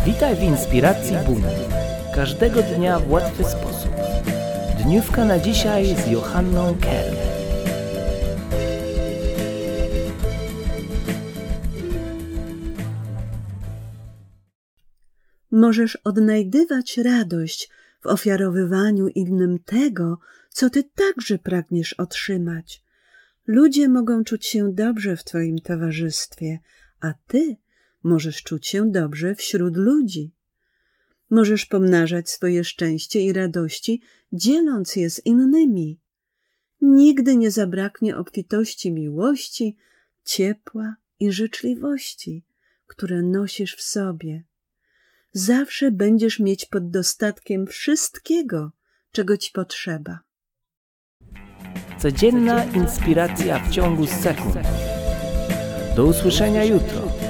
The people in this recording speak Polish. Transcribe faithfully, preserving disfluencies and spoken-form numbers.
Witaj w Inspiracji Buna. Każdego dnia w łatwy sposób. Dniówka na dzisiaj z Johanną Kerr. Możesz odnajdywać radość w ofiarowywaniu innym tego, co ty także pragniesz otrzymać. Ludzie mogą czuć się dobrze w twoim towarzystwie, a ty możesz czuć się dobrze wśród ludzi. Możesz pomnażać swoje szczęście i radości, dzieląc je z innymi. Nigdy nie zabraknie obfitości miłości, ciepła i życzliwości, które nosisz w sobie. Zawsze będziesz mieć pod dostatkiem wszystkiego, czego ci potrzeba. Codzienna inspiracja w ciągu sekund. Do usłyszenia jutro.